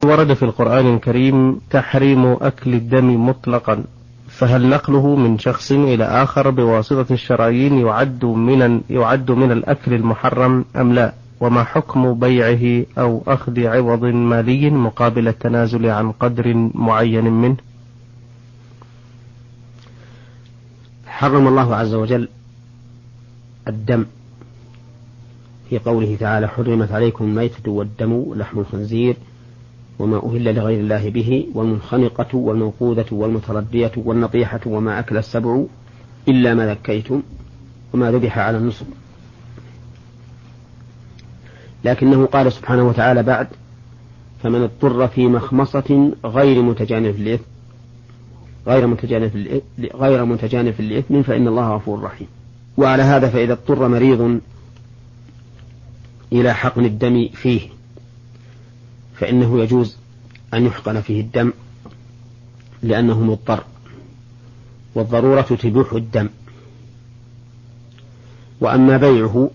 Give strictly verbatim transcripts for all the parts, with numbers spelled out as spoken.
ورد في القرآن الكريم تحريم أكل الدم مطلقا، فهل نقله من شخص إلى آخر بواسطة الشرايين يعد من يعد من الأكل المحرم أم لا؟ وما حكم بيعه أو أخذ عوض مالي مقابل التنازل عن قدر معين منه؟ حرم الله عز وجل الدم في قوله تعالى: حرمت عليكم الميتة والدم ولحم الخنزير وما أهل لغير الله به والمنخنقة والموقوذة والمتردية والنطيحة وما أكل السبع إلا ما ذكيتم وما ذبح على النصب. لكنه قال سبحانه وتعالى بعد: فمن اضطر في مخمصة غير متجانف للإثم غير متجانف للإثم غير متجانف للإثم فإن الله غفور رحيم. وعلى هذا فإذا اضطر مريض إلى حقن الدم فيه فإنه يجوز أن يحقن فيه الدم لأنه مضطر، والضرورة تبيح الدم. وأما بيعه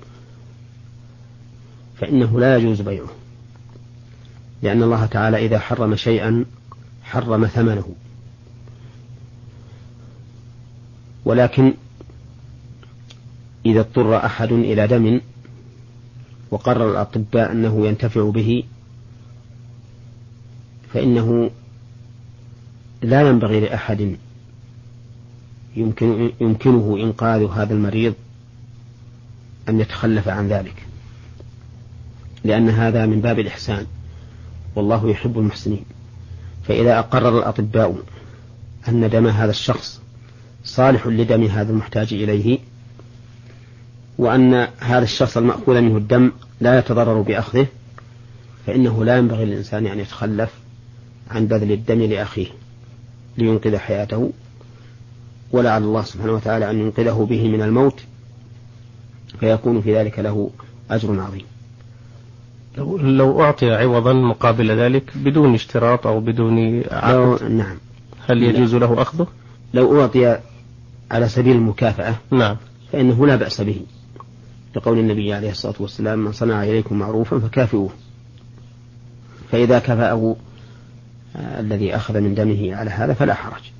فإنه لا يجوز بيعه، لأن الله تعالى إذا حرم شيئا حرم ثمنه. ولكن إذا اضطر أحد إلى دم وقرر الأطباء أنه ينتفع به فإنه لا ينبغي لأحد يمكن يمكنه إنقاذ هذا المريض أن يتخلف عن ذلك، لأن هذا من باب الإحسان والله يحب المحسنين. فإذا أقرر الأطباء أن دم هذا الشخص صالح لدم هذا المحتاج إليه، وأن هذا الشخص المأخوذ منه الدم لا يتضرر بأخذه، فإنه لا ينبغي للإنسان أن يتخلف عن بذل الدم لأخيه لينقذ حياته، ولعل الله سبحانه وتعالى أن ينقذه به من الموت، فيكون في ذلك له أجر عظيم. لو, لو أعطي عوضا مقابل ذلك بدون اشتراط أو بدون عقد، نعم، هل يجوز له أخذه؟ لو أعطي على سبيل المكافأة نعم فإنه لا بأس به، لقول النبي عليه الصلاة والسلام: من صنع إليكم معروفا فكافئوه. فإذا كفأه الذي أخذ من دمه على هذا فلا حرج.